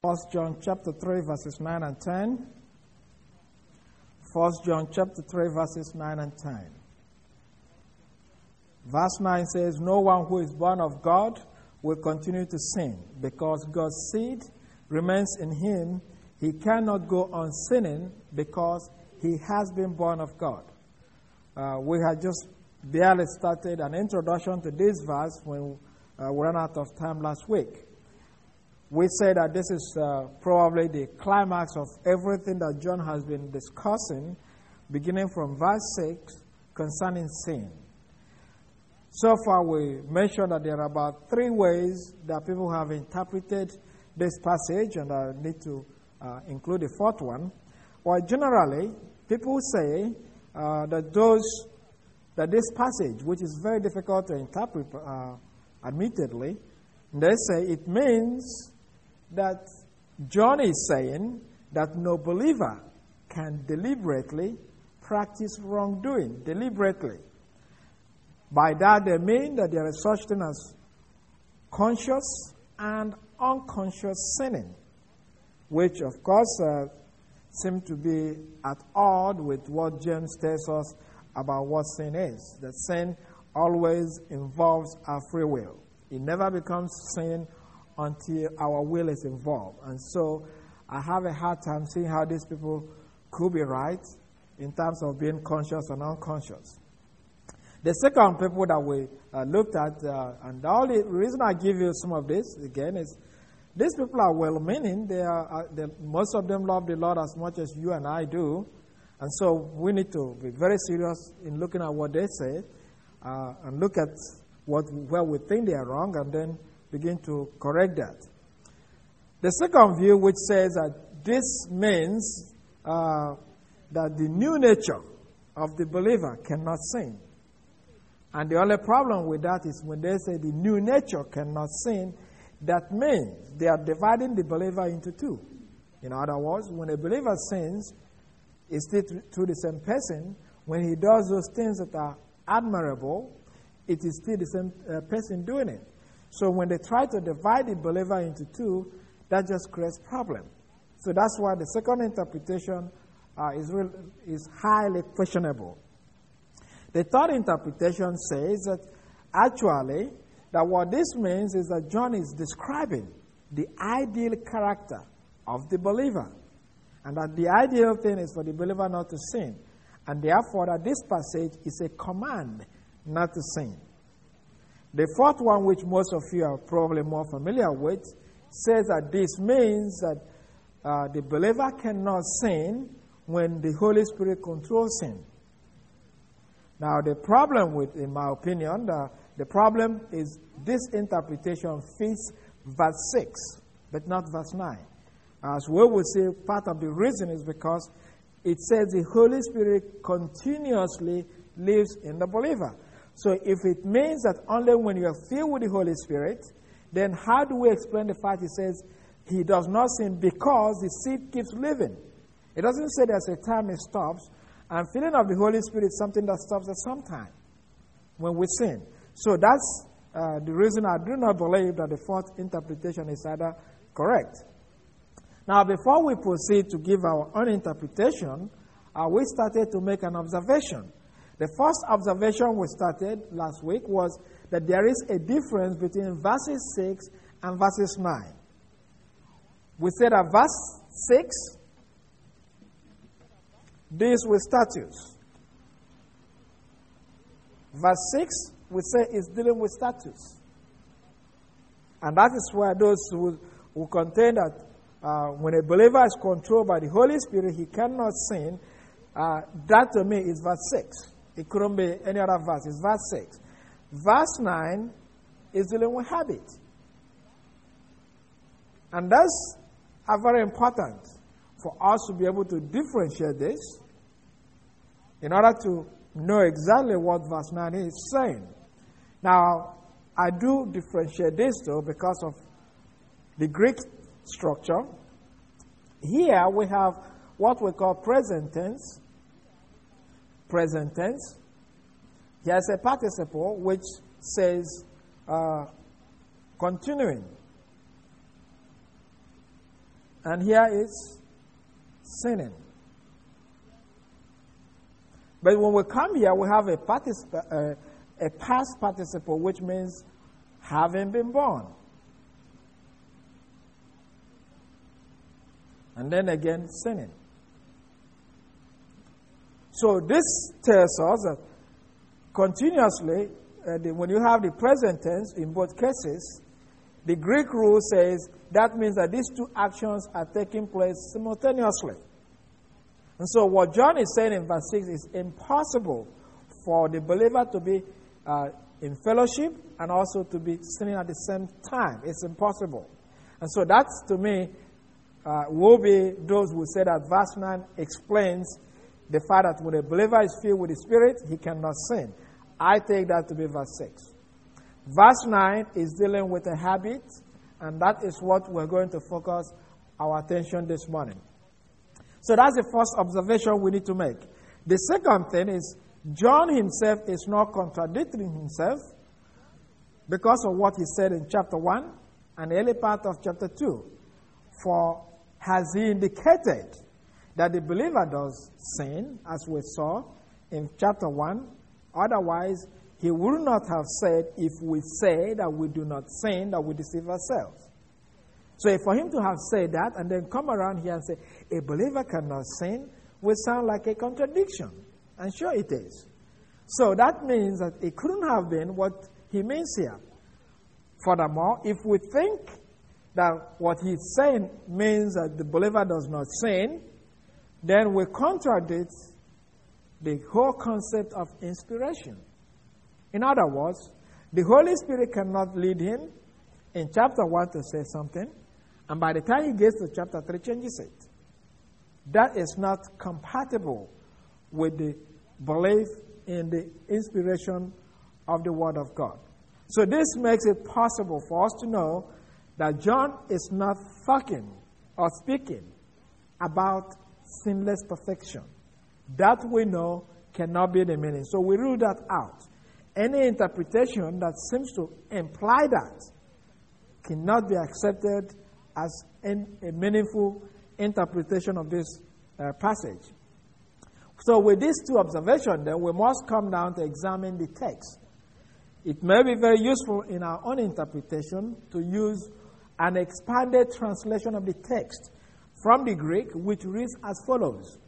1 John chapter 3, verses 9 and 10. 1 John chapter 3, verses 9 and 10. Verse 9 says, "No one who is born of God will continue to sin, because God's seed remains in him. He cannot go on sinning because he has been born of God." We had just barely started an introduction to this verse when we ran out of time last week. We said that this is probably the climax of everything that John has been discussing, beginning from verse 6 concerning sin. So far, we mentioned that there are about 3 ways that people have interpreted this passage, and I need to include the 4th one. Well, generally, people say that this passage, which is very difficult to interpret, admittedly, they say it means that John is saying that no believer can deliberately practice wrongdoing, deliberately. By that, they mean that there is such thing as conscious and unconscious sinning, which, of course, seem to be at odds with what James tells us about what sin is. That sin always involves our free will. It never becomes sin until our will is involved. And so I have a hard time seeing how these people could be right in terms of being conscious and unconscious. The second people that we looked at, and the only reason I give you some of this, again, is these people are well-meaning. Most of them love the Lord as much as you and I do. And so we need to be very serious in looking at what they say and look at where we think they are wrong and then begin to correct that. The second view, which says that this means that the new nature of the believer cannot sin. And the only problem with that is when they say the new nature cannot sin, that means they are dividing the believer into 2. In other words, when a believer sins, it's still to the same person. When he does those things that are admirable, it is still the same person doing it. So when they try to divide the believer into 2, that just creates problem. So that's why the second interpretation is highly questionable. The third interpretation says that actually that what this means is that John is describing the ideal character of the believer, and that the ideal thing is for the believer not to sin, and therefore that this passage is a command not to sin. The 4th one, which most of you are probably more familiar with, says that this means that the believer cannot sin when the Holy Spirit controls him. Now, the problem with, in my opinion, the problem is this interpretation fits verse 6, but not verse 9. As we will see, part of the reason is because it says the Holy Spirit continuously lives in the believer. So if it means that only when you are filled with the Holy Spirit, then how do we explain the fact it says he does not sin because the seed keeps living? It doesn't say there's a time it stops. And filling of the Holy Spirit is something that stops at some time when we sin. So that's the reason I do not believe that the 4th interpretation is either correct. Now, before we proceed to give our own interpretation, we started to make an observation. The first observation we started last week was that there is a difference between verses 6 and verses 9. We said that verse 6 deals with statutes. Verse 6, we say, is dealing with statutes. And that is where those who contend that when a believer is controlled by the Holy Spirit, he cannot sin, that to me is verse 6. It couldn't be any other verse. It's verse 6. Verse 9 is dealing with habit. And that's very important for us to be able to differentiate this in order to know exactly what verse 9 is saying. Now, I do differentiate this, though, because of the Greek structure. Here we have what we call present tense. Present tense. Here's a participle which says continuing. and here is sinning. But when we come here, we have a past participle, which means having been born. And then again, sinning. So this tells us that continuously, when you have the present tense in both cases, the Greek rule says that means that these two actions are taking place simultaneously. And so what John is saying in verse 6 is impossible for the believer to be in fellowship and also to be sinning at the same time. It's impossible. And so that's, to me, will be those who say that verse 9 explains the fact that when a believer is filled with the Spirit, he cannot sin. I take that to be verse 6. Verse 9 is dealing with a habit, and that is what we're going to focus our attention this morning. So that's the first observation we need to make. The second thing is John himself is not contradicting himself because of what he said in chapter 1 and the early part of chapter 2. For has he indicated that the believer does sin, as we saw in chapter 1? Otherwise, he would not have said, if we say that we do not sin, that we deceive ourselves. So for him to have said that and then come around here and say, a believer cannot sin, will sound like a contradiction. And sure it is. So that means that it couldn't have been what he means here. Furthermore, if we think that what he's saying means that the believer does not sin, then we contradict the whole concept of inspiration. In other words, the Holy Spirit cannot lead him in chapter 1 to say something, and by the time he gets to chapter 3, changes it. That is not compatible with the belief in the inspiration of the Word of God. So this makes it possible for us to know that John is not talking or speaking about sinless perfection. That we know cannot be the meaning. So we rule that out. Any interpretation that seems to imply that cannot be accepted as a meaningful interpretation of this passage. So with these two observations, then, we must come down to examine the text. It may be very useful in our own interpretation to use an expanded translation of the text from the Greek, which reads as follows.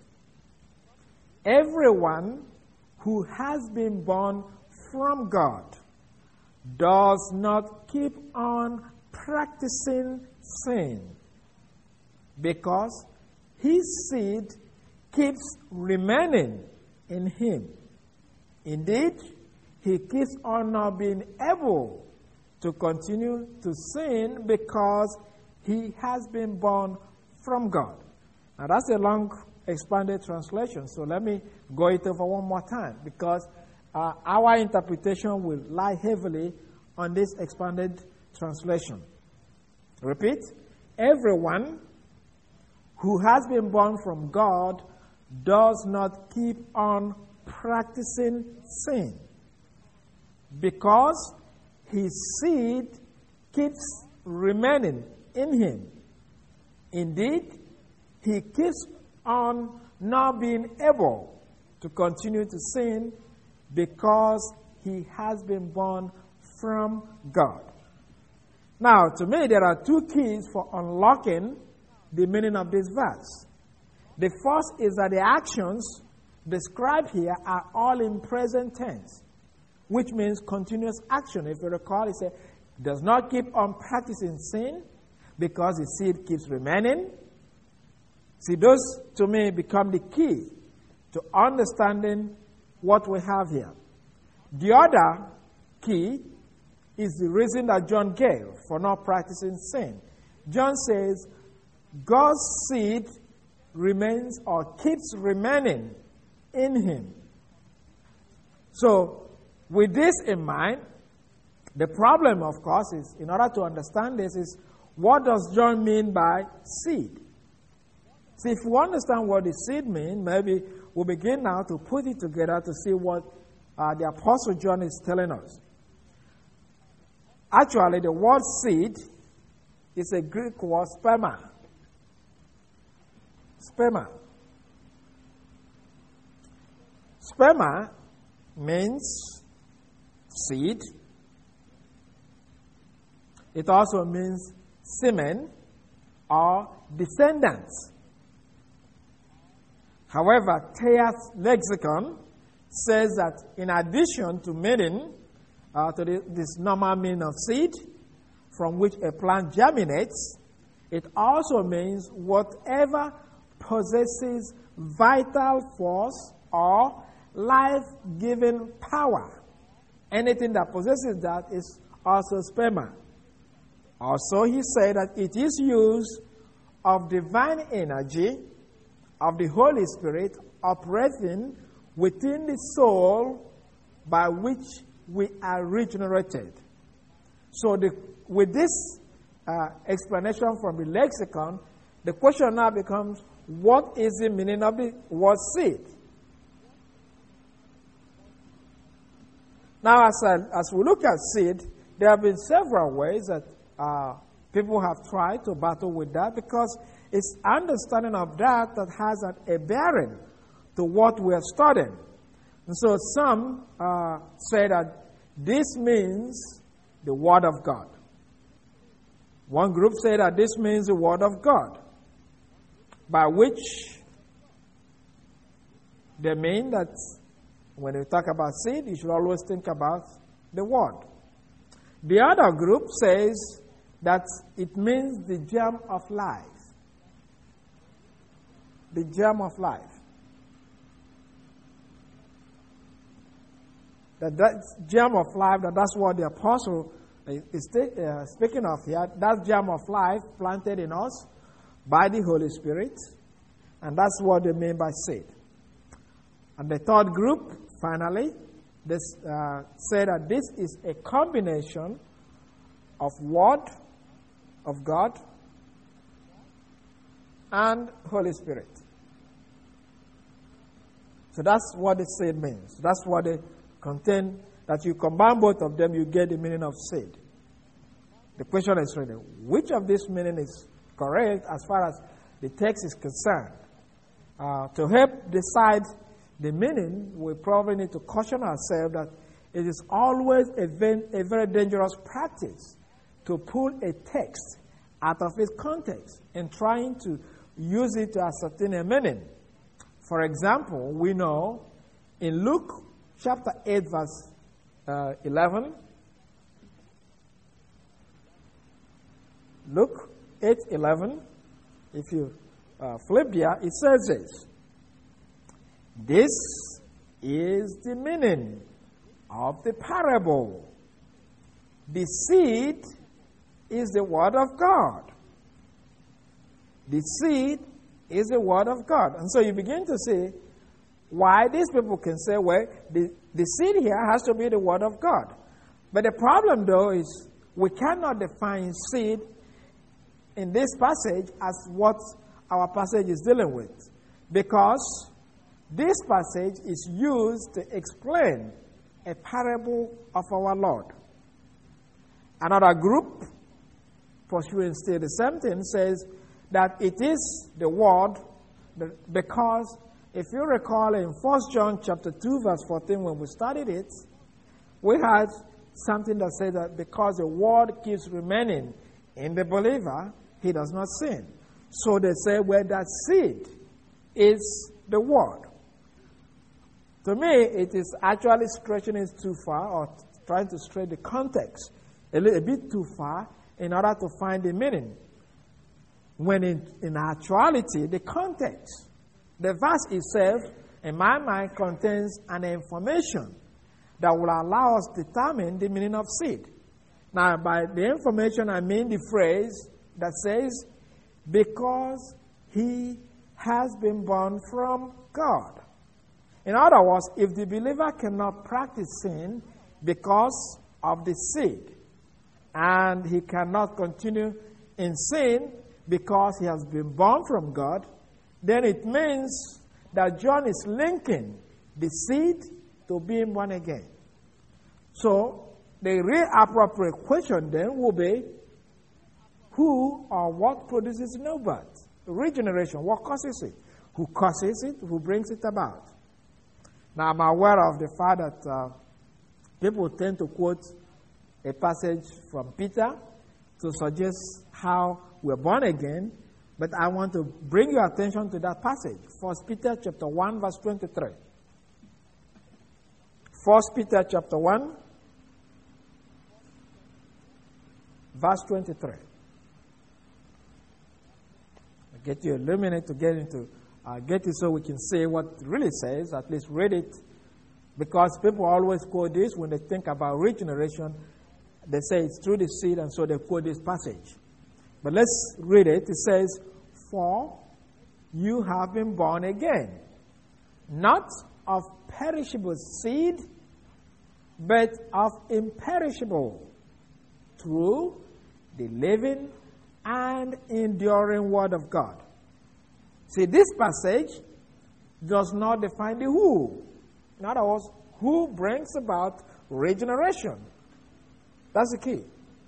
Everyone who has been born from God does not keep on practicing sin because his seed keeps remaining in him. Indeed, he keeps on not being able to continue to sin because he has been born from God. Now that's a long expanded translation, so let me go it over one more time because our interpretation will lie heavily on this expanded translation. Repeat. Everyone who has been born from God does not keep on practicing sin because his seed keeps remaining in him. Indeed, he keeps on not being able to continue to sin because he has been born from God. Now, to me, there are two keys for unlocking the meaning of this verse. The first is that the actions described here are all in present tense, which means continuous action. If you recall, it said, does not keep on practicing sin because his seed keeps remaining. See, those, to me, become the key to understanding what we have here. The other key is the reason that John gave for not practicing sin. John says, God's seed remains or keeps remaining in him. So, with this in mind, the problem, of course, is, in order to understand this, is what does John mean by seed? See, if we understand what the seed means, maybe we'll begin now to put it together to see what the Apostle John is telling us. Actually, the word seed is a Greek word sperma. Sperma. Sperma means seed. It also means semen or descendants. However, Thayer's lexicon says that in addition to meaning, this normal meaning of seed, from which a plant germinates, it also means whatever possesses vital force or life-giving power. Anything that possesses that is also sperma. Also, he said that it is use of divine energy of the Holy Spirit operating within the soul by which we are regenerated. So with this explanation from the lexicon, the question now becomes, what is the meaning of the word seed? Now, as we look at seed, there have been several ways that people have tried to battle with that, because it's understanding of that has a bearing to what we are studying. And so some say that this means the Word of God. One group said that this means the Word of God, by which they mean that when you talk about seed, you should always think about the Word. The other group says that it means the germ of life. The germ of life. That germ of life, that's what the apostle is speaking of here. That germ of life planted in us by the Holy Spirit. And that's what they mean by seed. And the third group, finally, they say that this is a combination of Word of God and Holy Spirit. So that's what the seed means. That's what they contain. That you combine both of them, you get the meaning of seed. The question is really, which of this meaning is correct as far as the text is concerned? To help decide the meaning, we probably need to caution ourselves that it is always a very dangerous practice to pull a text out of its context and trying to use it to ascertain a meaning. For example, we know in Luke chapter 8, verse 11, Luke 8:11, if you flip there, it says this: "This is the meaning of the parable. The seed is the Word of God." The seed is the Word of God. And so you begin to see why these people can say, well, the seed here has to be the Word of God. But the problem, though, is we cannot define seed in this passage as what our passage is dealing with, because this passage is used to explain a parable of our Lord. Another group, pursuing still the same thing, says that it is the Word, because if you recall in 1 John chapter 2, verse 14, when we studied it, we had something that said that because the Word keeps remaining in the believer, he does not sin. So they say, well, that seed is the Word. To me, it is actually stretching it too far, or trying to stretch the context a bit too far in order to find the meaning. When in actuality, the context, the verse itself, in my mind, contains an information that will allow us to determine the meaning of seed. Now, by the information, I mean the phrase that says, because he has been born from God. In other words, if the believer cannot practice sin because of the seed, and he cannot continue in sin because he has been born from God, then it means that John is linking the seed to being born again. So, the real appropriate question then will be, who or what produces no birth? regeneration? What causes it? Who causes it? Who brings it about? Now, I'm aware of the fact that people tend to quote a passage from Peter to suggest how we're born again, but I want to bring your attention to that passage. 1 Peter chapter 1, verse 23. 1 Peter chapter 1, verse 23. I'll get you a little minute to get it so we can see what it really says, at least read it, because people always quote this when they think about regeneration. They say it's through the seed, and so they quote this passage. But let's read it. It says, "For you have been born again, not of perishable seed, but of imperishable, through the living and enduring Word of God." See, this passage does not define the who. In other words, who brings about regeneration? That's the key.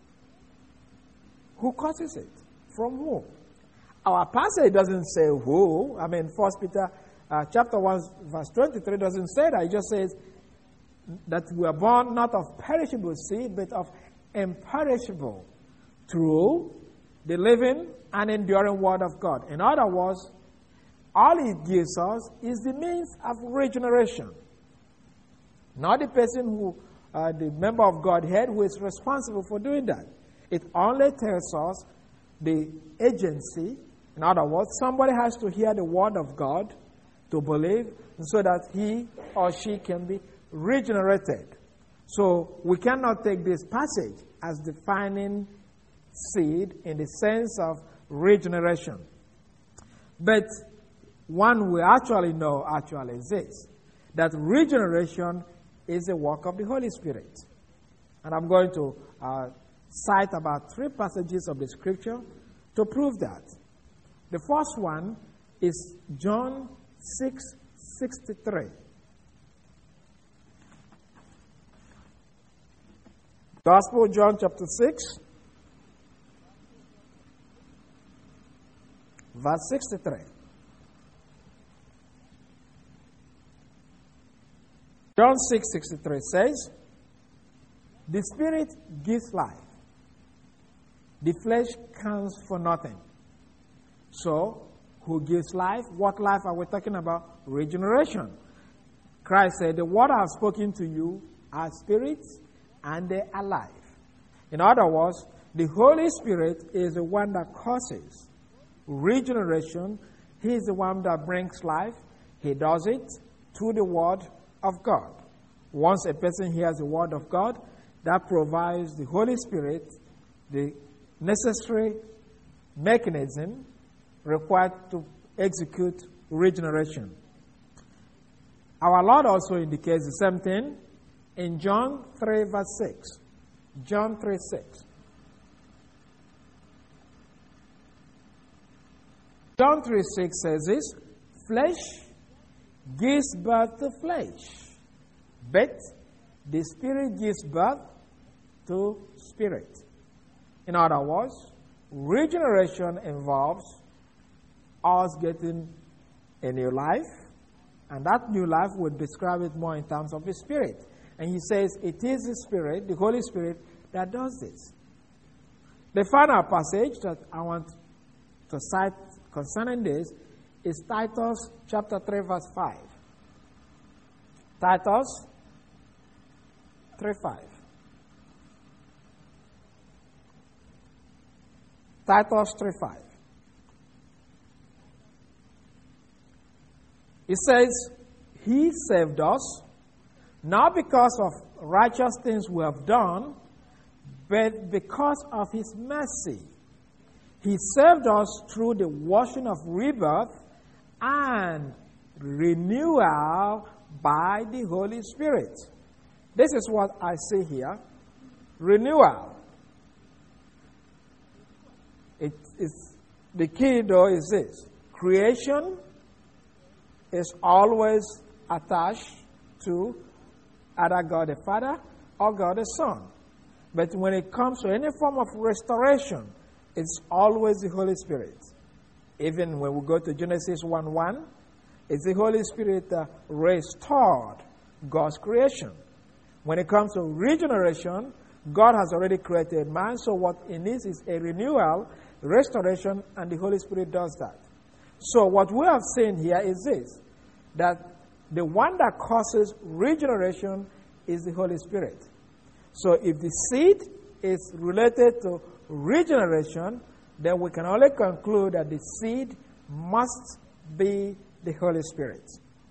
Who causes it? From whom? Our passage doesn't say who. I mean, 1 Peter chapter 1, verse 23 doesn't say that. It just says that we are born not of perishable seed, but of imperishable, through the living and enduring Word of God. In other words, all it gives us is the means of regeneration. Not the person who, the member of Godhead who is responsible for doing that. It only tells us the agency. In other words, somebody has to hear the Word of God to believe, so that he or she can be regenerated. So we cannot take this passage as defining seed in the sense of regeneration. But one we actually know actually is this, that regeneration is a work of the Holy Spirit. And I'm going to cite about 3 passages of the Scripture to prove that. The first one is John 6:63. Gospel of John chapter 6, verse 63. John 6:63 says, "The Spirit gives life. The flesh counts for nothing." So, who gives life? What life are we talking about? Regeneration. Christ said, "The word I have spoken to you are spirits, and they are life." In other words, the Holy Spirit is the one that causes regeneration. He is the one that brings life. He does it through the Word of God. Once a person hears the Word of God, that provides the Holy Spirit the necessary mechanism required to execute regeneration. Our Lord also indicates the same thing in John 3, verse 6. John 3:6. John 3:6 says this, "Flesh gives birth to flesh, but the Spirit gives birth to spirit." In other words, regeneration involves us getting a new life, and that new life would describe it more in terms of the Spirit. And he says it is the Spirit, the Holy Spirit, that does this. The final passage that I want to cite concerning this is Titus chapter 3, verse 5. Titus 3:5. Titus 3:5. It says, "He saved us, not because of righteous things we have done, but because of His mercy. He saved us through the washing of rebirth and renewal by the Holy Spirit." This is what I see here. Renewal. The key, though, is this. Creation is always attached to either God the Father or God the Son. But when it comes to any form of restoration, it's always the Holy Spirit. Even when we go to Genesis 1:1, it's the Holy Spirit that restored God's creation. When it comes to regeneration, God has already created man, so what it needs is a renewal, restoration, and the Holy Spirit does that. So what we have seen here is this, that the one that causes regeneration is the Holy Spirit. So if the seed is related to regeneration, then we can only conclude that the seed must be the Holy Spirit.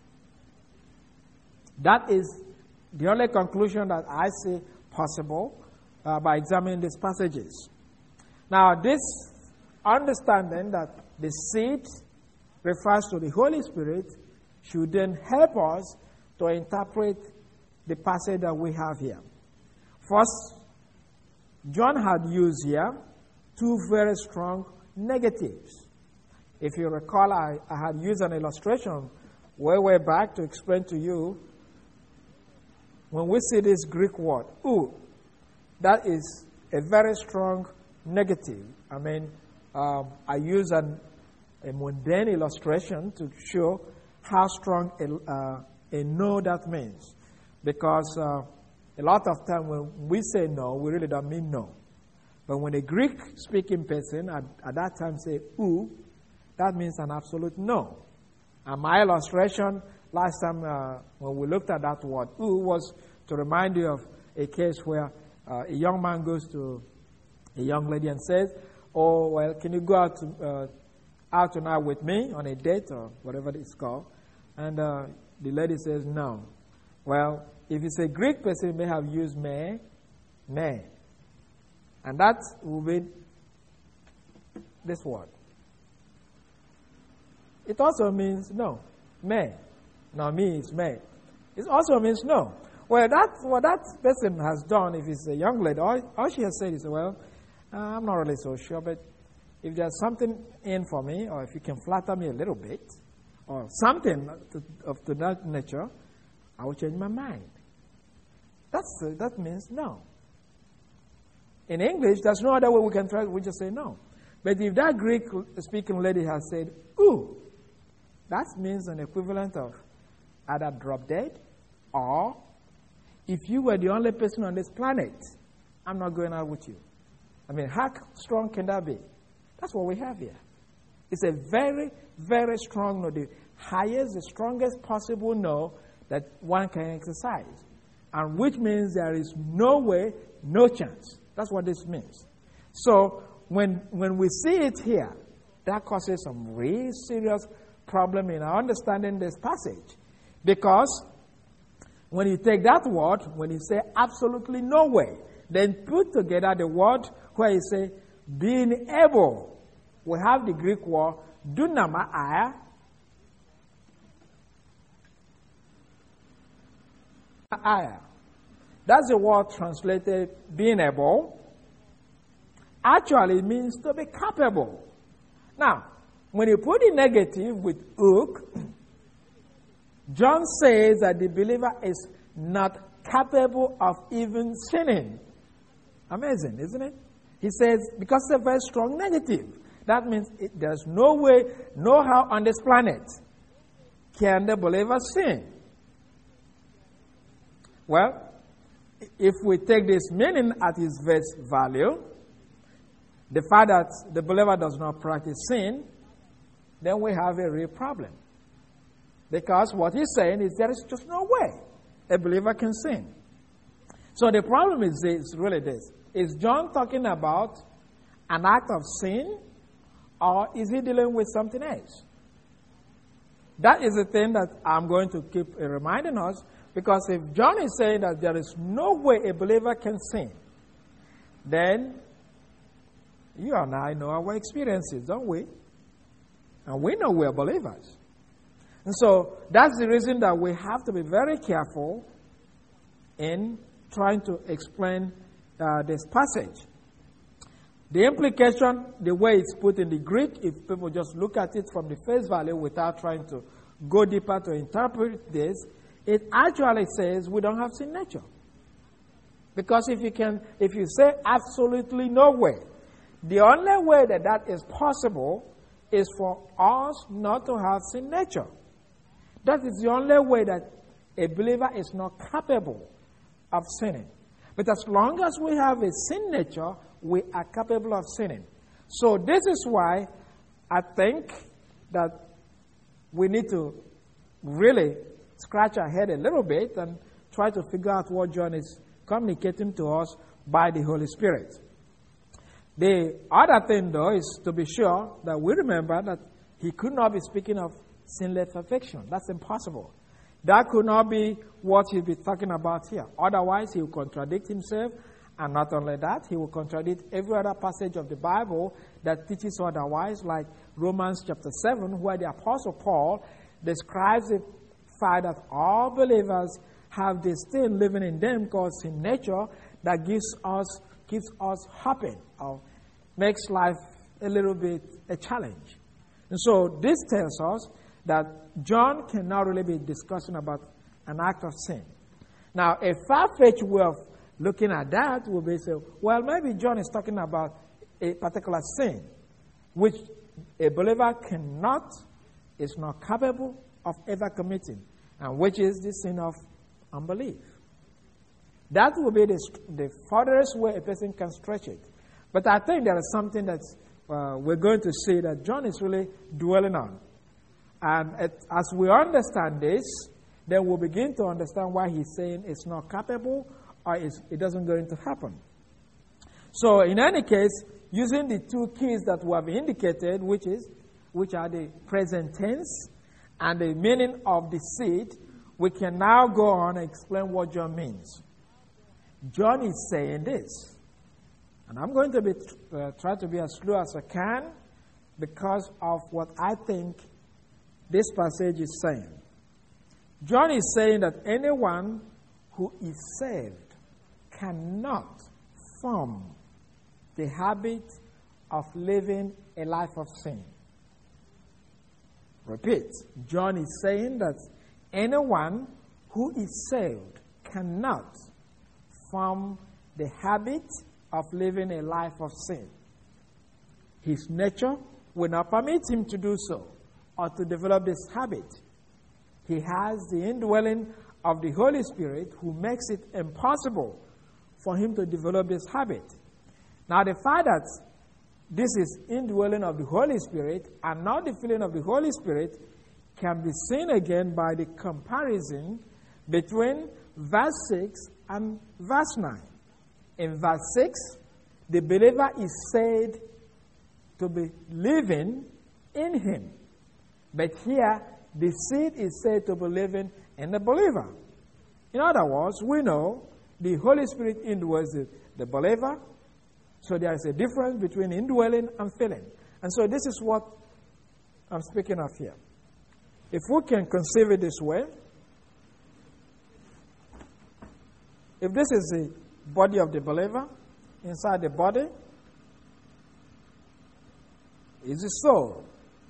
That is the only conclusion that I see possible by examining these passages. Now, this understanding that the seed refers to the Holy Spirit should then help us to interpret the passage that we have here. First, John had used here two very strong negatives. If you recall, I had used an illustration way back to explain to you, when we see this Greek word, "ou," that is a very strong negative. I mean, I use a mundane illustration to show how strong a no that means. Because a lot of time when we say no, we really don't mean no. But when a Greek-speaking person at that time say "ou," that means an absolute no. And my illustration last time when we looked at that word "ou" was to remind you of a case where a young man goes to a young lady and says, "Oh, well, can you go out tonight with me on a date," or whatever it's called? And the lady says no. Well, if it's a Greek person, it may have used may. And that will be this word. It also means no. May. Now, me is may. It also means no. Well, that's what that person has done. If it's a young lady, all she has said is, "Well, I'm not really so sure, but if there's something in for me, or if you can flatter me a little bit, or something to that nature, I will change my mind." That means no. In English, there's no other way we can try. We just say no. But if that Greek-speaking lady has said "ou," that means an equivalent of either drop dead, or if you were the only person on this planet, I'm not going out with you. I mean, how strong can that be? That's what we have here. It's a very, very strong no, the highest, the strongest possible no that one can exercise. And which means there is no way, no chance. That's what this means. So when we see it here, that causes some really serious problem in our understanding this passage. Because when you take that word, when you say absolutely no way, then put together the word where you say being able. We have the Greek word dunamaia. That's the word translated being able. Actually, it means to be capable. Now, when you put the negative with "ook," John says that the believer is not capable of even sinning. Amazing, isn't it? He says, because it's a very strong negative. That means there's no way, no how on this planet can the believer sin. Well, if we take this meaning at its face value, the fact that the believer does not practice sin, then we have a real problem. Because what he's saying is there is just no way a believer can sin. So the problem is really this. Is John talking about an act of sin, or is he dealing with something else? That is the thing that I'm going to keep reminding us, because if John is saying that there is no way a believer can sin, then you and I know our experiences, don't we? And we know we're believers. And so that's the reason that we have to be very careful in trying to explain this passage. The implication, the way it's put in the Greek, if people just look at it from the face value without trying to go deeper to interpret this, it actually says we don't have sin nature. Because if you say absolutely no way, the only way that is possible is for us not to have sin nature. That is the only way that a believer is not capable of sinning. But as long as we have a sin nature, we are capable of sinning. So this is why I think that we need to really scratch our head a little bit and try to figure out what John is communicating to us by the Holy Spirit. The other thing, though, is to be sure that we remember that he could not be speaking of sinless perfection. That's impossible. That could not be what he'll be talking about here. Otherwise, he will contradict himself. And not only that, he will contradict every other passage of the Bible that teaches otherwise, like Romans chapter 7, where the Apostle Paul describes the fact that all believers have this thing living in them called sin nature that keeps us hopping or makes life a little bit a challenge. And so this tells us that John cannot really be discussing about an act of sin. Now, a far-fetched way of looking at that will be say, well, maybe John is talking about a particular sin, which a believer is not capable of ever committing, and which is the sin of unbelief. That will be the furthest way a person can stretch it. But I think there is something that we're going to see that John is really dwelling on. And as we understand this, then we'll begin to understand why he's saying it's not capable or it doesn't going to happen. So in any case, using the two keys that we have indicated, which are the present tense and the meaning of the seed, we can now go on and explain what John means. John is saying this, and I'm going to try to be as slow as I can because of what I think this passage is saying. John is saying that anyone who is saved cannot form the habit of living a life of sin. Repeat, John is saying that anyone who is saved cannot form the habit of living a life of sin. His nature will not permit him to do so or to develop this habit. He has the indwelling of the Holy Spirit who makes it impossible for him to develop this habit. Now, the fact that this is indwelling of the Holy Spirit and not the filling of the Holy Spirit can be seen again by the comparison between verse 6 and verse 9. In verse 6, the believer is said to be living in him. But here, the seed is said to be living in the believer. In other words, we know the Holy Spirit indwells the believer. So there is a difference between indwelling and filling. And so this is what I'm speaking of here. If we can conceive it this way, if this is the body of the believer, inside the body is the soul.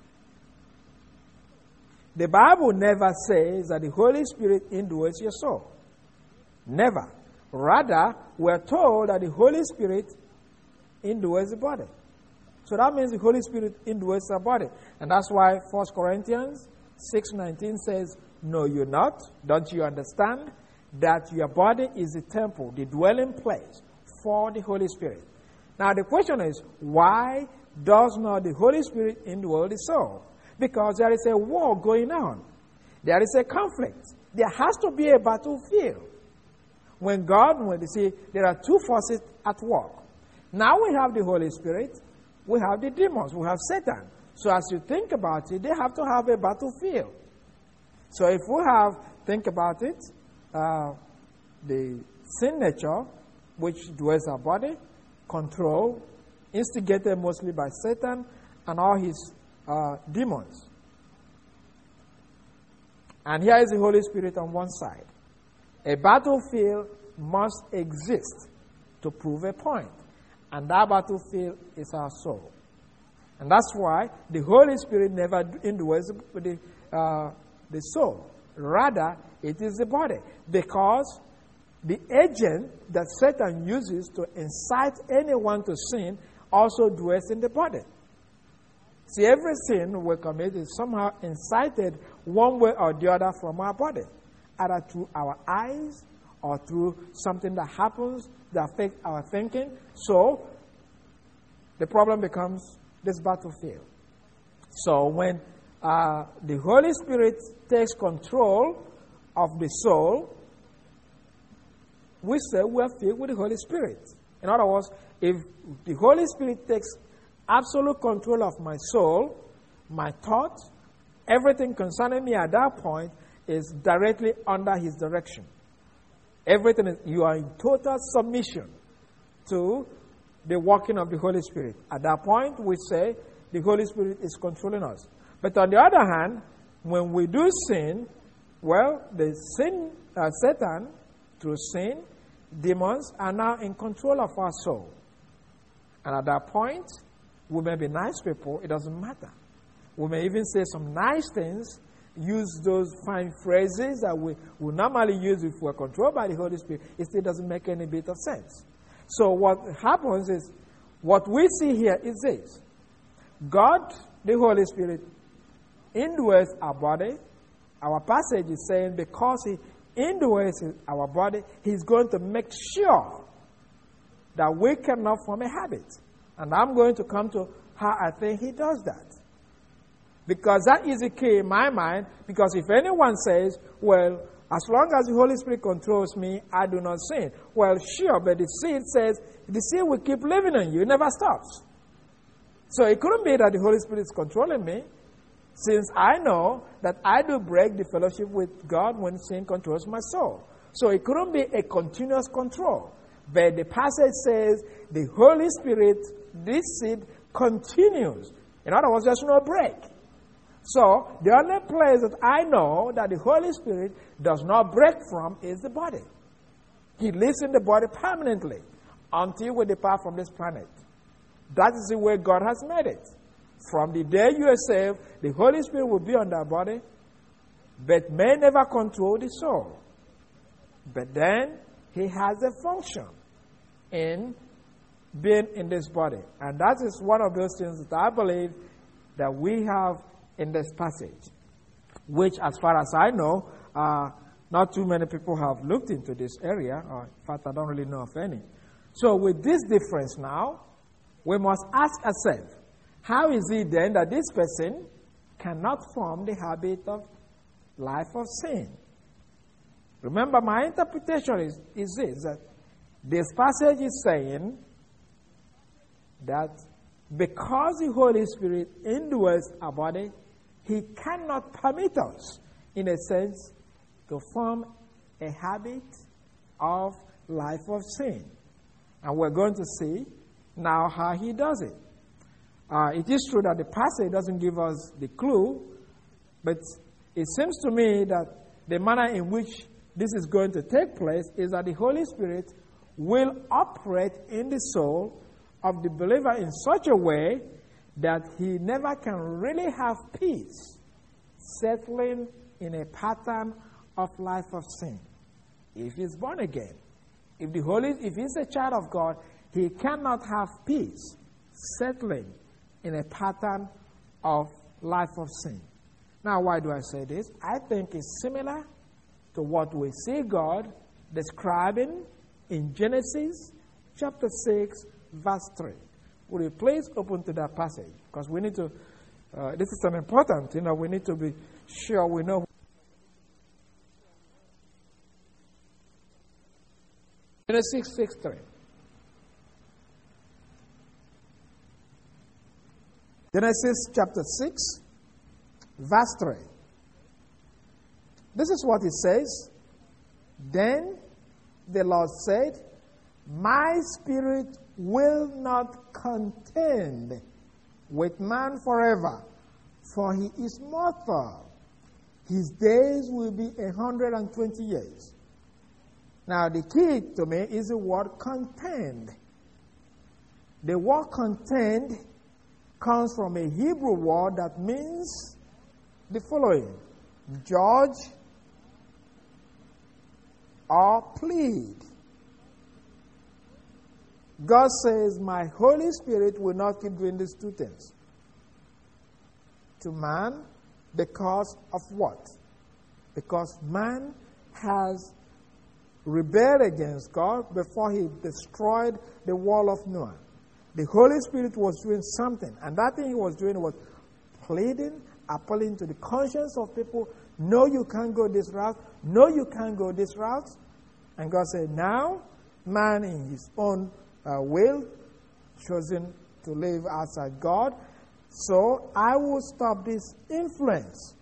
The Bible never says that the Holy Spirit indwells your soul. Never. Rather, we're told that the Holy Spirit indwells the body. So that means the Holy Spirit indwells the body. And that's why 1 Corinthians 6:19 says, "No, you're not. Don't you understand that your body is the temple, the dwelling place for the Holy Spirit?" Now the question is, why does not the Holy Spirit indwell the soul? Because there is a war going on. There is a conflict. There has to be a battlefield. When you see, there are two forces at work. Now we have the Holy Spirit, we have the demons, we have Satan. So as you think about it, they have to have a battlefield. So if we think about it, the sin nature, which dwells our body, control, instigated mostly by Satan and all his demons. And here is the Holy Spirit on one side. A battlefield must exist to prove a point. And that battlefield is our soul. And that's why the Holy Spirit never indwells the soul. Rather, it is the body. Because the agent that Satan uses to incite anyone to sin also dwells in the body. See, every sin we commit is somehow incited one way or the other from our body, either through our eyes or through something that happens that affects our thinking. So, the problem becomes this battlefield. So, when the Holy Spirit takes control of the soul, we say we are filled with the Holy Spirit. In other words, if the Holy Spirit takes absolute control of my soul, my thought, everything concerning me at that point is directly under His direction. Everything is, you are in total submission to the working of the Holy Spirit. At that point, we say the Holy Spirit is controlling us. But on the other hand, when we do sin, well, Satan, through sin, demons are now in control of our soul. And at that point, we may be nice people, it doesn't matter. We may even say some nice things, use those fine phrases that we normally use if we're controlled by the Holy Spirit. It still doesn't make any bit of sense. So what happens is, what we see here is this. God, the Holy Spirit, indwells our body. Our passage is saying because He indwells our body, He's going to make sure that we cannot form a habit. And I'm going to come to how I think He does that. Because that is the key in my mind. Because if anyone says, well, as long as the Holy Spirit controls me, I do not sin. Well, sure, but the seed says, the seed will keep living in you. It never stops. So it couldn't be that the Holy Spirit is controlling me, since I know that I do break the fellowship with God when sin controls my soul. So it couldn't be a continuous control. But the passage says the Holy Spirit, this seed, continues. In other words, there's no break. So the only place that I know that the Holy Spirit does not break from is the body. He lives in the body permanently until we depart from this planet. That is the way God has made it. From the day you are saved, the Holy Spirit will be on that body, but may never control the soul. But then He has a function in being in this body. And that is one of those things that I believe that we have in this passage, which, as far as I know, not too many people have looked into this area. Or in fact, I don't really know of any. So with this difference now, we must ask ourselves, how is it then that this person cannot form the habit of life of sin? Remember, my interpretation is this, that this passage is saying that because the Holy Spirit indwells our body, He cannot permit us, in a sense, to form a habit of life of sin. And we're going to see now how He does it. It is true that the passage doesn't give us the clue, but it seems to me that the manner in which this is going to take place is that the Holy Spirit will operate in the soul of the believer in such a way that he never can really have peace settling in a pattern of life of sin. If he's born again, if he's a child of God, he cannot have peace settling in a pattern of life of sin. Now, why do I say this? I think it's similar to what we see God describing in Genesis chapter 6, verse 3. Would you please open to that passage? Because we need to, this is an important, we need to be sure we know. Genesis 6, 3. Genesis chapter 6, verse 3. This is what it says. Then the Lord said, my spirit will not contend with man forever, for he is mortal. His days will be 120 years. Now the key to me is the word contend. The word contend comes from a Hebrew word that means the following: judge or plead. God says, my Holy Spirit will not keep doing these two things. to man because of what? Because man has rebelled against God before he destroyed the wall of Noah. The Holy Spirit was doing something, and that thing he was doing was pleading, appealing to the conscience of people. No, you can't go this route. No, you can't go this route. And God said, now, man in his own will, chosen to live outside God. So I will stop this influence.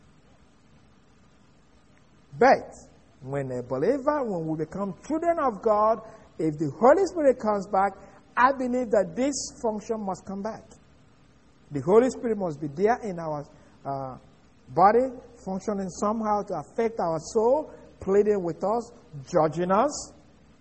But when a believer, when we become children of God, if the Holy Spirit comes back, I believe that this function must come back. The Holy Spirit must be there in our body, functioning somehow to affect our soul, pleading with us, judging us.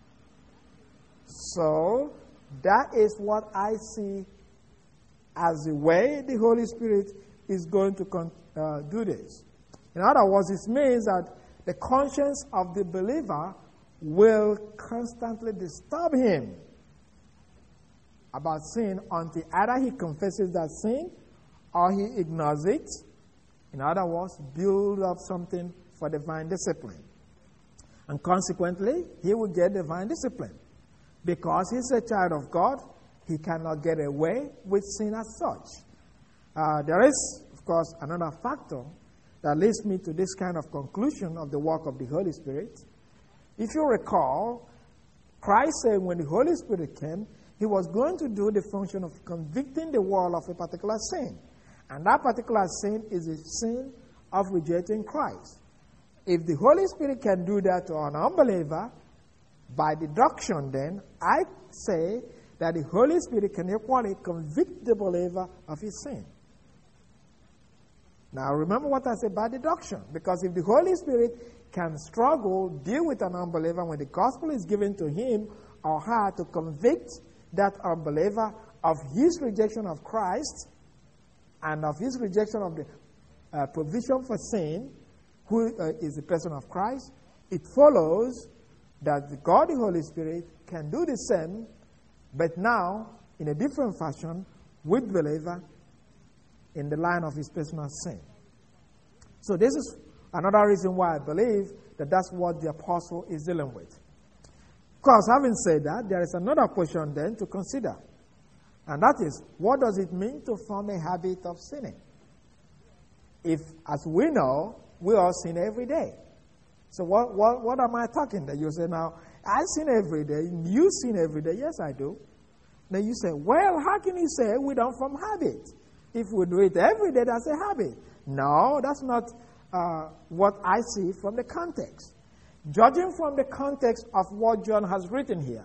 So that is what I see as the way the Holy Spirit is going to do this. In other words, it means that the conscience of the believer will constantly disturb him about sin until either he confesses that sin or he ignores it. In other words, build up something for divine discipline. And consequently, he will get divine discipline. Because he's a child of God, he cannot get away with sin as such. There is, of course, another factor that leads me to this kind of conclusion of the work of the Holy Spirit. If you recall, Christ said when the Holy Spirit came, he was going to do the function of convicting the world of a particular sin. And that particular sin is the sin of rejecting Christ. If the Holy Spirit can do that to an unbeliever, by deduction then, I say that the Holy Spirit can equally convict the believer of his sin. Now remember what I said by deduction. Because if the Holy Spirit can struggle, deal with an unbeliever when the gospel is given to him or her to convict that unbeliever of his rejection of Christ and of his rejection of the provision for sin, who is the person of Christ, it follows that God, the Holy Spirit, can do the same, but now in a different fashion with the believer in the line of his personal sin. So this is another reason why I believe that that's what the apostle is dealing with. Of course, having said that, there is another question then to consider. And that is, what does it mean to form a habit of sinning? If, as we know, we all sin every day. So what am I talking about? You say, now, I sin every day. You sin every day. Yes, I do. Now you say, well, how can you say we don't form habit? If we do it every day, that's a habit. No, that's not what I see from the context. Judging from the context of what John has written here,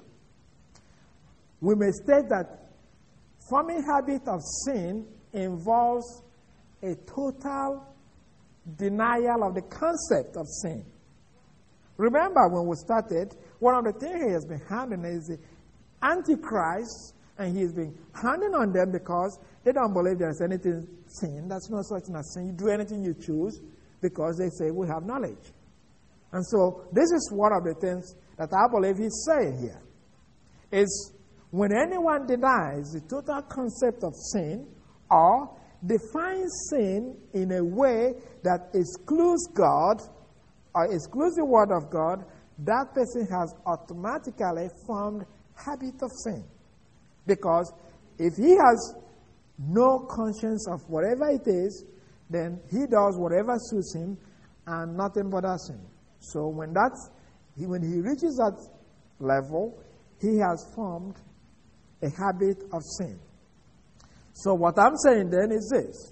we may state that forming habit of sin involves a total denial of the concept of sin. Remember when we started, one of the things he has been handing is the Antichrist, and he's been handing on them because they don't believe there's anything sin. That's no such thing as sin. You do anything you choose because they say we have knowledge. And so this is one of the things that I believe he's saying here. Is when anyone denies the total concept of sin or defines sin in a way that excludes God or excludes the word of God, that person has automatically formed habit of sin. Because if he has no conscience of whatever it is, then he does whatever suits him and nothing bothers him. So when he reaches that level, he has formed a habit of sin. So what I'm saying then is this.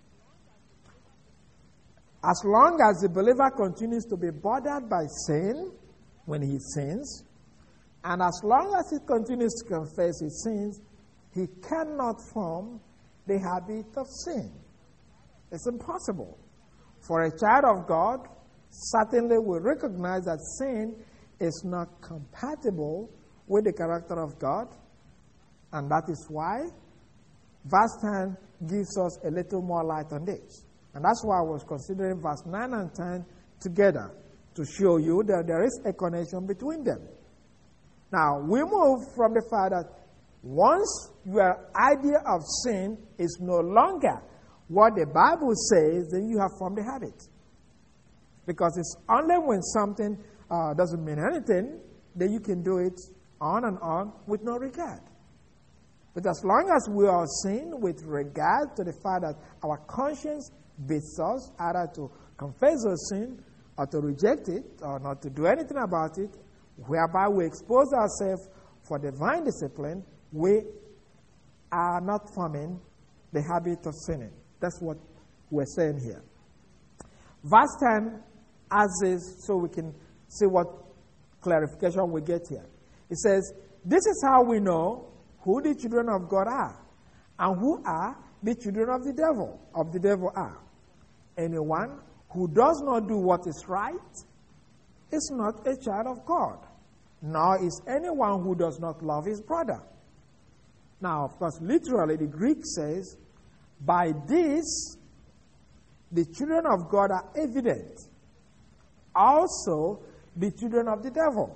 As long as the believer continues to be bothered by sin when he sins, and as long as he continues to confess his sins, he cannot form the habit of sin. It's impossible. For a child of God, certainly will recognize that sin is not compatible with the character of God, and that is why verse 10 gives us a little more light on this. And that's why I was considering verse 9 and 10 together to show you that there is a connection between them. Now, we move from the fact that once your idea of sin is no longer what the Bible says, then you have formed a habit. Because it's only when something doesn't mean anything that you can do it on and on with no regard. But as long as we are sin with regard to the fact that our conscience beats us either to confess our sin or to reject it or not to do anything about it, whereby we expose ourselves for divine discipline, we are not forming the habit of sinning. That's what we're saying here. Verse 10 adds this so we can see what clarification we get here. It says, this is how we know who the children of God are and who are the children of the devil. Are. Anyone who does not do what is right is not a child of God, nor is anyone who does not love his brother. Now, of course, literally, the Greek says, by this, the children of God are evident. Also, the children of the devil.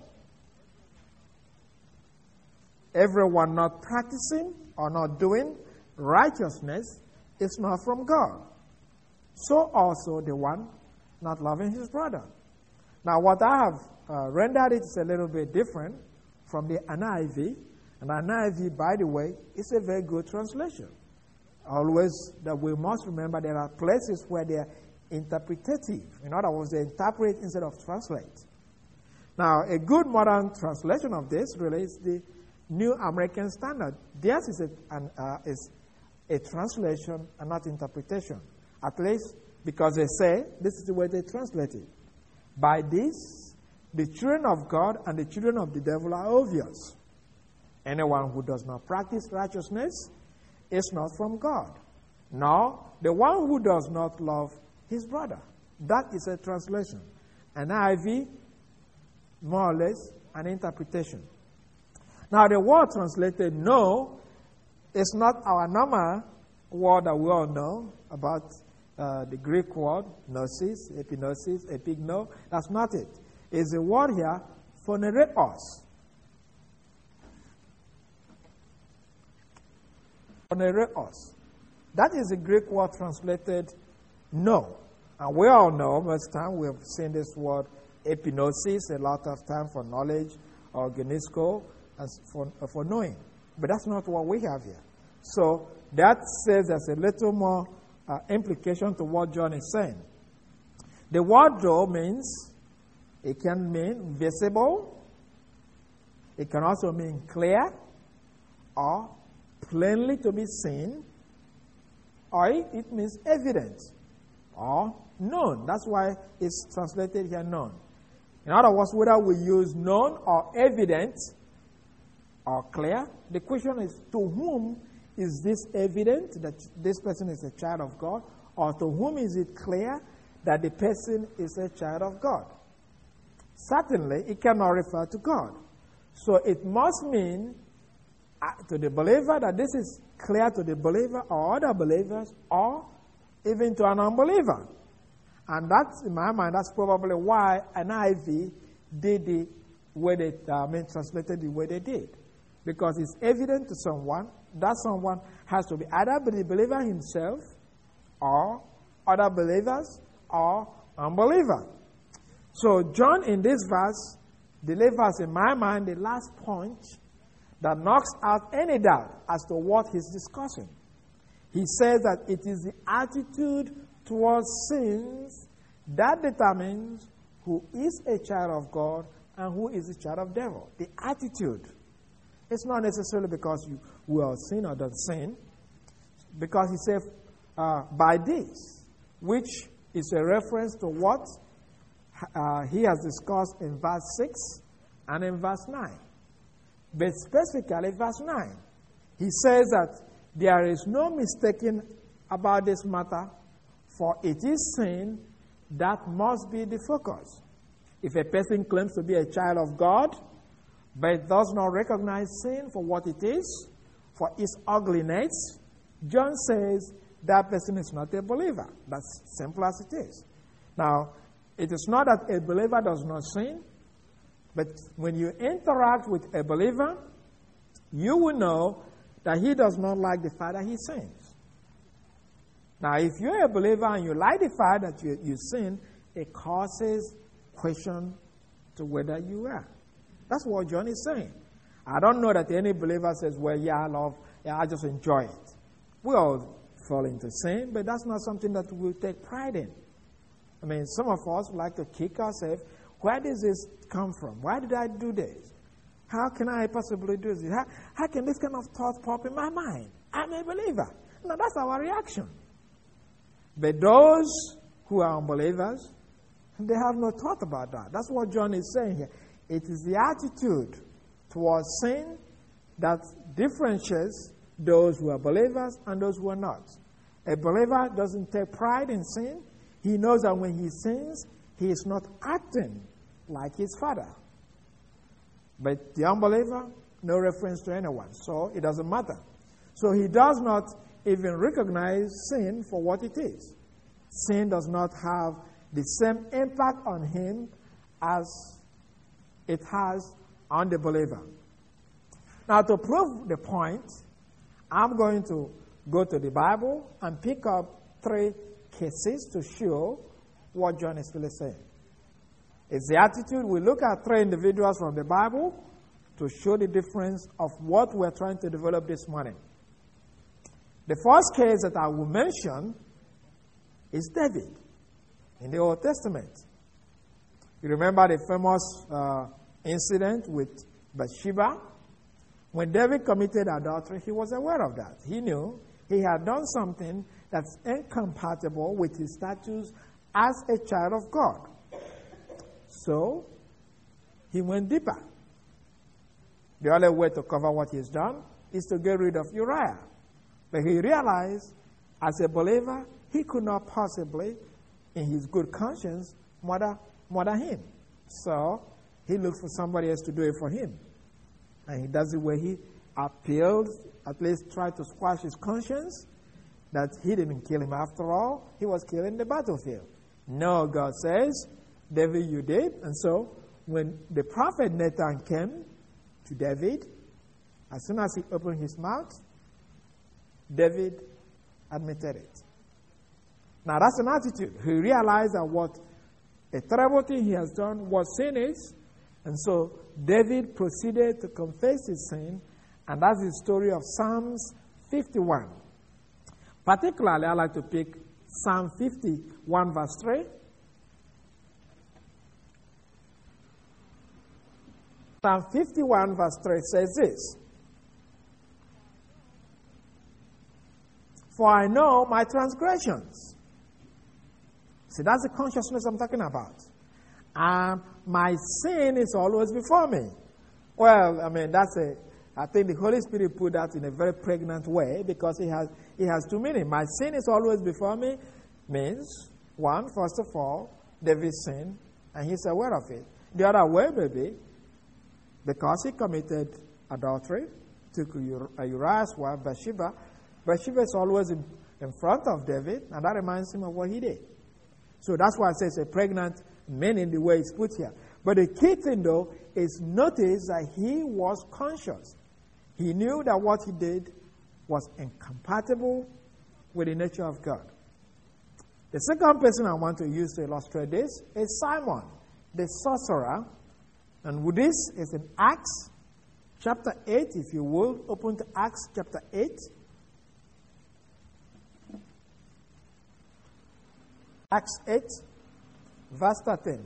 Everyone not practicing or not doing righteousness is not from God. So also the one not loving his brother. Now, what I have rendered it is a little bit different from the NIV. And NIV, by the way, is a very good translation. Always that we must remember there are places where they are interpretative. In other words, they interpret instead of translate. Now, a good modern translation of this really is the New American Standard. Theirs is a translation and not interpretation. At least because they say this is the way they translate it. By this, the children of God and the children of the devil are obvious. Anyone who does not practice righteousness is not from God, nor the one who does not love his brother. That is a translation. An NIV, more or less, an interpretation. Now, the word translated know is not our normal word that we all know about the Greek word, gnosis, epignosis, epigno. That's not it. It's a word here, phonereos. Phonereos. That is the Greek word translated know. And we all know, most time we have seen this word epignosis a lot of time for knowledge, or genisko, as for knowing. But that's not what we have here. So that says there's a little more implication to what John is saying. The word though means, it can mean visible, it can also mean clear, or plainly to be seen, or it means evident, or known. That's why it's translated here known. In other words, whether we use known or evident or clear, the question is, to whom is this evident that this person is a child of God, or to whom is it clear that the person is a child of God? Certainly, it cannot refer to God. So it must mean to the believer that this is clear to the believer or other believers, or even to an unbeliever. And that's, in my mind, that's probably why NIV did the way they translated the way they did. Because it's evident to someone, that someone has to be either the believer himself, or other believers, or unbeliever. So John, in this verse, delivers, in my mind, the last point that knocks out any doubt as to what he's discussing. He says that it is the attitude towards sins that determines who is a child of God and who is a child of devil. The attitude. It's not necessarily because you will sin or don't sin, because he said, by this, which is a reference to what he has discussed in verse 6 and in verse 9. But specifically, verse 9, he says that there is no mistaking about this matter, for it is sin that must be the focus. If a person claims to be a child of God, but does not recognize sin for what it is, for its ugliness, John says that person is not a believer. That's simple as it is. Now, it is not that a believer does not sin, but when you interact with a believer, you will know that he does not like the fact that he sins. Now, if you're a believer and you like the fact that you sin, it causes question to whether you are. That's what John is saying. I don't know that any believer says, well, I just enjoy it. We all fall into sin, but that's not something that we'll take pride in. I mean, some of us like to kick ourselves. Where does this come from? Why did I do this? How can I possibly do this? How can this kind of thought pop in my mind? I'm a believer. No, that's our reaction. But those who are unbelievers, they have no thought about that. That's what John is saying here. It is the attitude towards sin that differentiates those who are believers and those who are not. A believer doesn't take pride in sin. He knows that when he sins, he is not acting like his father. But the unbeliever, no reference to anyone, so it doesn't matter. So he does not even recognize sin for what it is. Sin does not have the same impact on him as it has on the believer. Now, to prove the point, I'm going to go to the Bible and pick up 3 cases to show what John is really saying. It's the attitude. We look at 3 individuals from the Bible to show the difference of what we're trying to develop this morning. The first case that I will mention is David in the Old Testament. You remember the famous incident with Bathsheba? When David committed adultery, he was aware of that. He knew he had done something that's incompatible with his status as a child of God. So, he went deeper. The only way to cover what he's done is to get rid of Uriah. But he realized, as a believer, he could not possibly, in his good conscience, murder him. So, he looked for somebody else to do it for him. And he does it where he appealed, at least tried to squash his conscience, that he didn't kill him after all. He was killed in the battlefield. No, God says, David, you did. And so, when the prophet Nathan came to David, as soon as he opened his mouth, David admitted it. Now, that's an attitude. He realized that what a terrible thing he has done, what sin is, and so David proceeded to confess his sin, and that's the story of Psalms 51. Particularly, I like to pick Psalm 51, verse 3. Psalm 51, verse 3 says this: For I know my transgressions. See, that's the consciousness I'm talking about. My sin is always before me. Well, I mean, I think the Holy Spirit put that in a very pregnant way, because it has 2 meanings. My sin is always before me means, one, first of all, David sinned, and he's aware of it. The other way may be, because he committed adultery, took Uriah's wife, Bathsheba. Bathsheba is always in front of David, and that reminds him of what he did. So that's why it says a pregnant meaning, the way it's put here. But the key thing, though, is notice that he was conscious. He knew that what he did was incompatible with the nature of God. The second person I want to use to illustrate this is Simon, the sorcerer. And with this is in Acts chapter 8, if you will, open to Acts chapter 8. Acts 8, verse 13.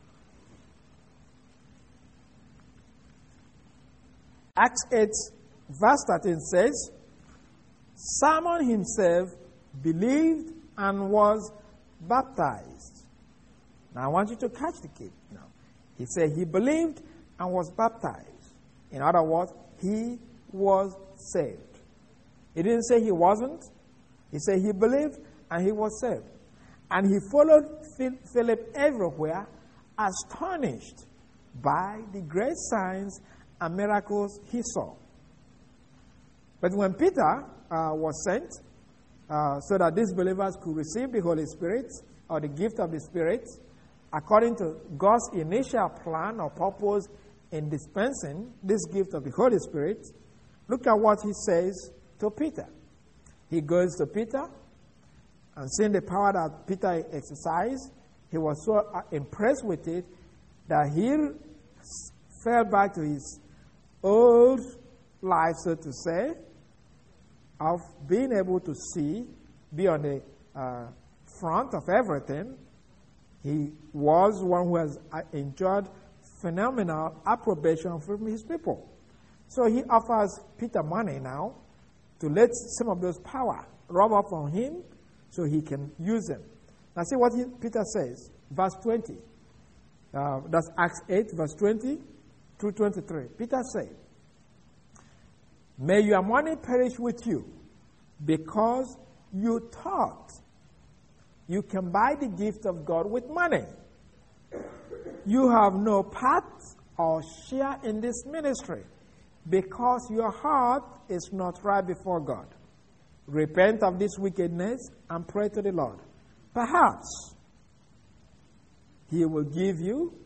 Acts 8, verse 13 says, Simon himself believed and was baptized. Now I want you to catch the key now. He said he believed and was baptized. In other words, he was saved. He didn't say he wasn't. He said he believed and he was saved. And he followed Philip everywhere, astonished by the great signs and miracles he saw. But when Peter was sent, so that these believers could receive the Holy Spirit, or the gift of the Spirit, according to God's initial plan or purpose in dispensing this gift of the Holy Spirit, look at what he says to Peter. He goes to Peter And seeing the power that Peter exercised, he was so impressed with it that he fell back to his old life, so to say, of being able to see, be on the front of everything. He was one who has enjoyed phenomenal approbation from his people. So he offers Peter money now to let some of those power rub off on him so he can use them. Now see what Peter says, verse 20. That's Acts 8, verse 20 through 23. Peter said, "May your money perish with you, because you thought you can buy the gift of God with money. You have no part or share in this ministry, because your heart is not right before God. Repent of this wickedness and pray to the Lord. Perhaps He will forgive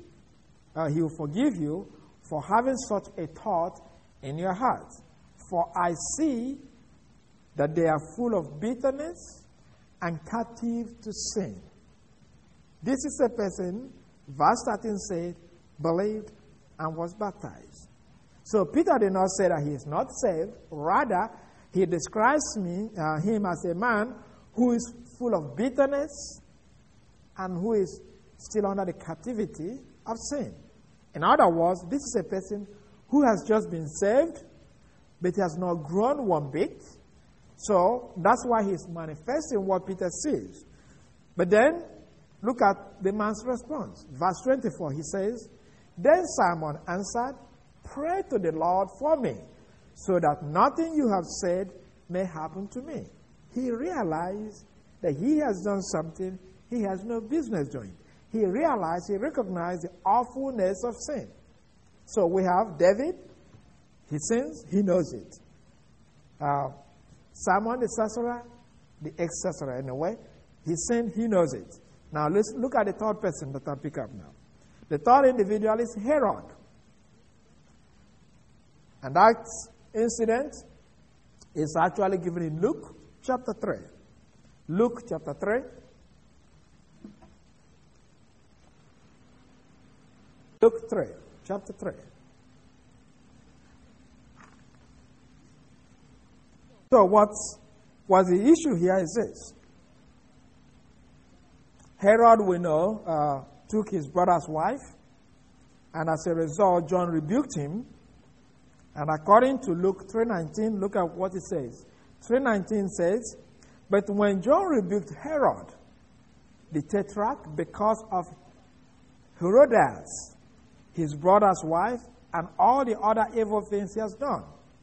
you for having such a thought in your heart. For I see that they are full of bitterness and captive to sin." This is a person, verse 13 said, believed and was baptized. So Peter did not say that he is not saved. Rather, he describes him as a man who is full of bitterness and who is still under the captivity of sin. In other words, this is a person who has just been saved, but he has not grown one bit. So that's why he's manifesting what Peter sees. But then, look at the man's response. Verse 24, he says, "Then Simon answered, 'Pray to the Lord for me, so that nothing you have said may happen to me.'" He realized that he has done something he has no business doing. He recognized the awfulness of sin. So we have David, he sins, he knows it. Simon the sorcerer, the ex-sorcerer in a way, he sinned, he knows it. Now let's look at the third person that I pick up now. The third individual is Herod. And that incident is actually given in Luke chapter 3. Luke chapter 3. Luke 3, chapter 3. So what the issue here is this. Herod, we know, took his brother's wife, and as a result, John rebuked him. And according to Luke 3:19, look at what it says. 3:19 says, "But when John rebuked Herod, the tetrarch, because of Herodias, his brother's wife, and all the other evil things he has done."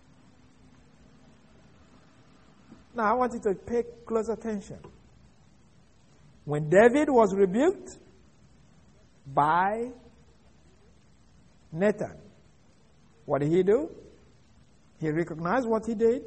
Now, I want you to pay close attention. When David was rebuked by Nathan, what did he do? He recognized what he did.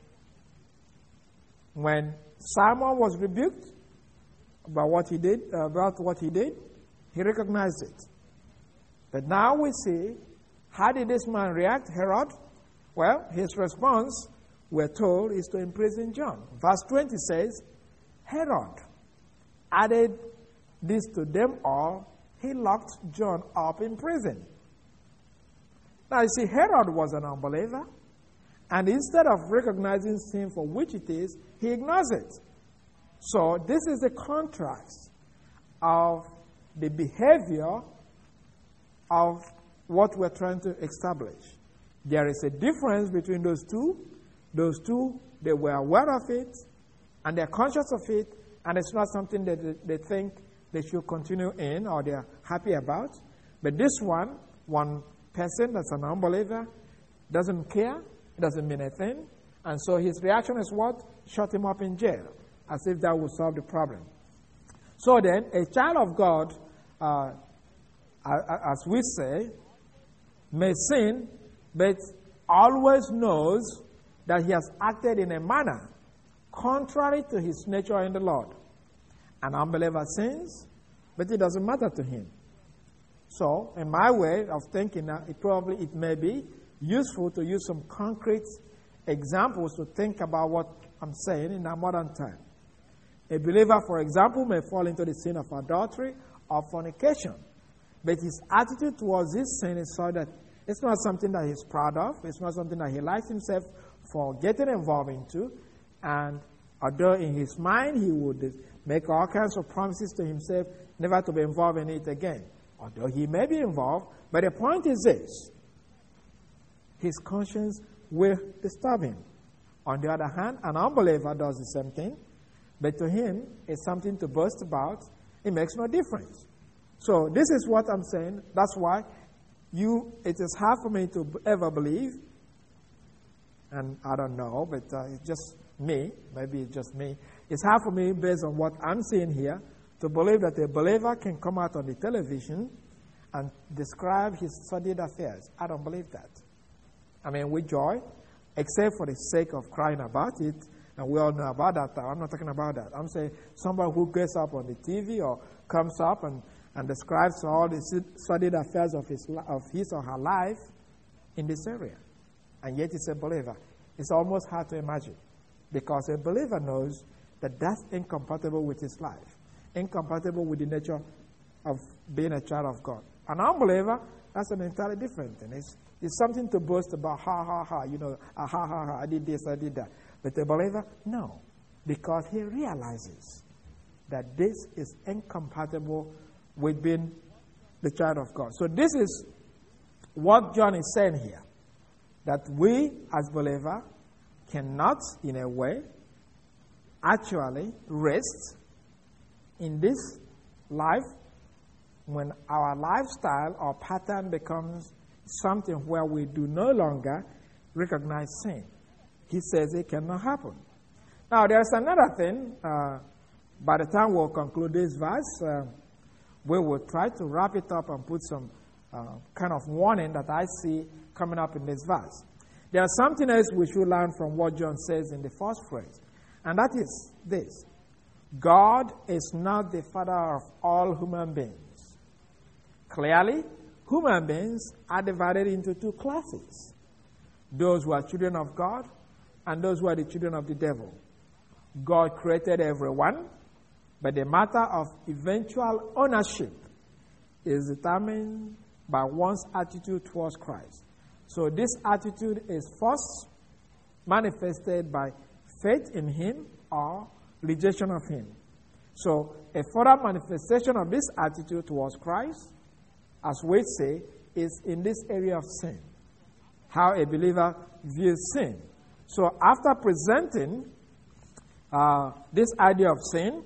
When Simon was rebuked about what he did, he recognized it. But now we see, how did this man react, Herod? Well, his response, we're told, is to imprison John. Verse 20 says, "Herod added this to them all, he locked John up in prison." Now you see, Herod was an unbeliever, and instead of recognizing sin for which it is, he ignores it. So this is a contrast of the behavior of what we're trying to establish. There is a difference between those two. Those two, they were aware of it, and they're conscious of it, and it's not something that they think they should continue in or they're happy about. But this one person that's an unbeliever, doesn't care, doesn't mean a thing, and so his reaction is what? Shut him up in jail, as if that would solve the problem. So then, a child of God, as we say, may sin, but always knows that he has acted in a manner contrary to his nature in the Lord. An unbeliever sins, but it doesn't matter to him. So, in my way of thinking, it may be useful to use some concrete examples to think about what I'm saying in our modern time. A believer, for example, may fall into the sin of adultery or fornication. But his attitude towards this sin is so that it's not something that he's proud of. It's not something that he likes himself for getting involved into. And although in his mind he would make all kinds of promises to himself never to be involved in it again. Although he may be involved, but the point is this: his conscience will disturb him. On the other hand, an unbeliever does the same thing, but to him, it's something to boast about. It makes no difference. So this is what I'm saying. That's why it is hard for me to ever believe, and I don't know, but it's just me. Maybe it's just me. It's hard for me, based on what I'm seeing here, to believe that a believer can come out on the television and describe his sordid affairs. I don't believe that. I mean, with joy, except for the sake of crying about it, and we all know about that. I'm not talking about that. I'm saying somebody who gets up on the TV or comes up and describes all the sordid affairs of his or her life in this area, and yet he's a believer. It's almost hard to imagine, because a believer knows that that's incompatible with his life, incompatible with the nature of being a child of God. An unbeliever, that's an entirely different thing. It's something to boast about, I did this, I did that. But a believer, no, because he realizes that this is incompatible with being the child of God. So this is what John is saying here, that we as believers cannot, in a way, actually rest in this life when our lifestyle or pattern becomes something where we do no longer recognize sin. He says it cannot happen. Now, there's another thing. By the time we'll conclude this verse, we will try to wrap it up and put some kind of warning that I see coming up in this verse. There's something else we should learn from what John says in the first phrase, and that is this: God is not the father of all human beings. Clearly, human beings are divided into two classes: those who are children of God and those who are the children of the devil. God created everyone, but the matter of eventual ownership is determined by one's attitude towards Christ. So this attitude is first manifested by faith in Him or rejection of Him. So a further manifestation of this attitude towards Christ, as we say, is in this area of sin, how a believer views sin. So after presenting this idea of sin,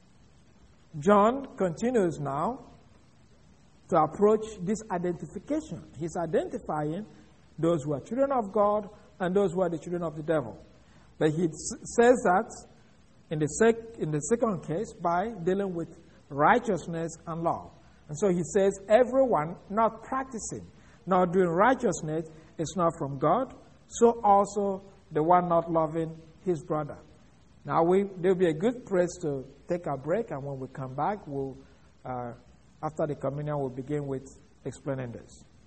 John continues now to approach this identification. He's identifying those who are children of God and those who are the children of the devil. But he says that in the second case by dealing with righteousness and law. And so he says everyone not practicing, not doing righteousness is not from God, so also the one not loving his brother. Now there'll be a good place to take a break, and when we come back, after the communion, we'll begin with explaining this.